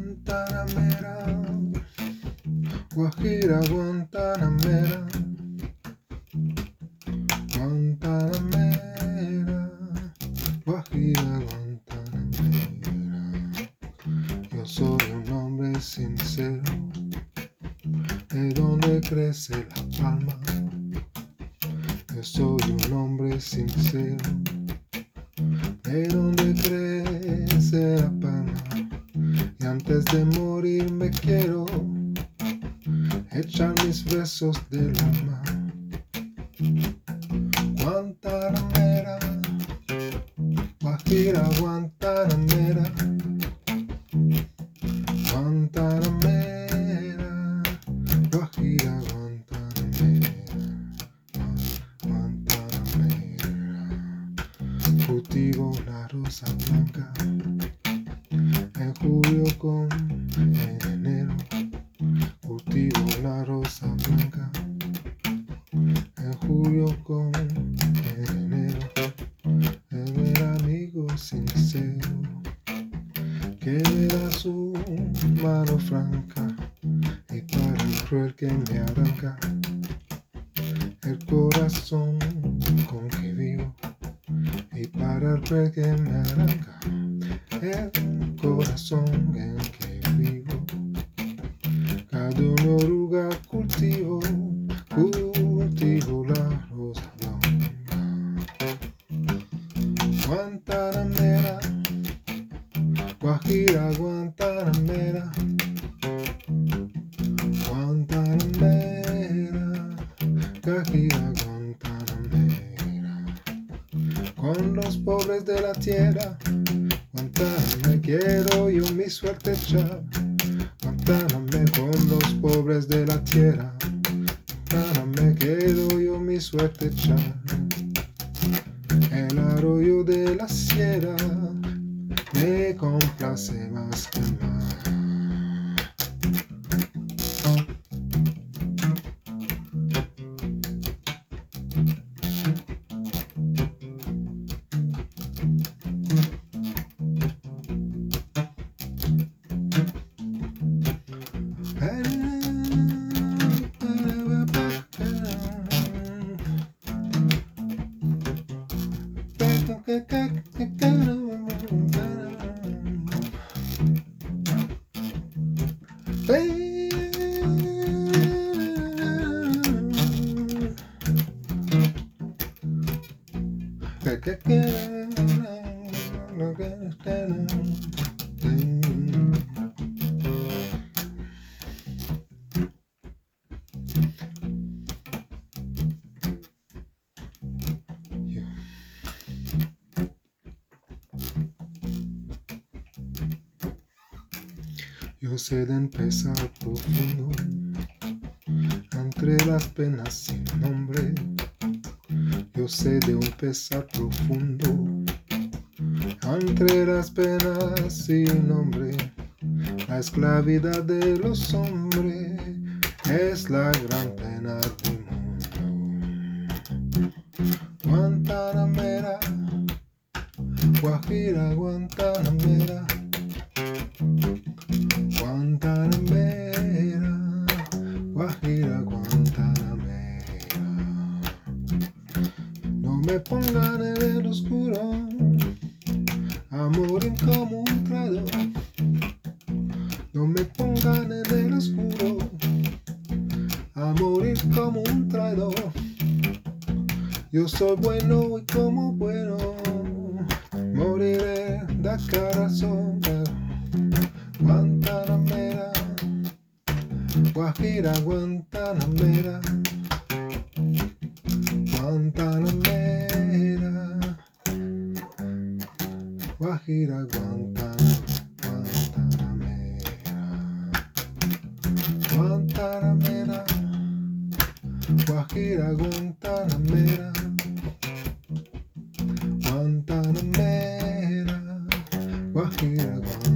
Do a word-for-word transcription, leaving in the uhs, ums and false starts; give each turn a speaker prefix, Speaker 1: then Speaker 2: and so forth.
Speaker 1: Guantanamera, Guajira Guantanamera, Guantanamera, Guajira Guantanamera. Yo soy un hombre sincero, de donde crece la palma. Yo soy un hombre sincero, de donde crece la palma. Y antes de morir me quiero echar mis besos del alma. Guantanamera, Guajira Guantanamera, Guantanamera, Guajira Guantanamera, Guantanamera. Cultivo la rosa blanca en julio con en enero. Cultivo la rosa blanca en julio con en enero. El ver amigo sincero que me da su mano franca, y para el cruel que me arranca el corazón con que vivo, y para el cruel que me arranca el corazón en que vivo. Cada una oruga cultivo, cultivo la rosa blanca. Guantanamera, Guajira Guantanamera, Guantanamera, Guajira Guantanamera. Con los pobres de la tierra, Guantáname quiero yo mi suerte echar. Guantáname con los pobres de la tierra. Guantáname quiero yo mi suerte echar. El arroyo de la sierra me complace más que más. Yo sé de empezar profundo, entre las penas sin nombre. Yo sé de un pesar profundo, entre las penas sin nombre. La esclavidad de los hombres es la gran pena del mundo. Guantanamera, Guajira Guantanamera, Guantanamera, Guajira Guantanamera. No me pongan en el oscuro a morir como un traidor. No me pongan en el oscuro a morir como un traidor. Yo soy bueno y como bueno moriré de corazón. Guantanamera, Guajira Guantanamera, Guantanamera, Guajira Guantanamera, Guantanamera, Guajira Guantanamera, Guantanamera, Guajira Guantanamera.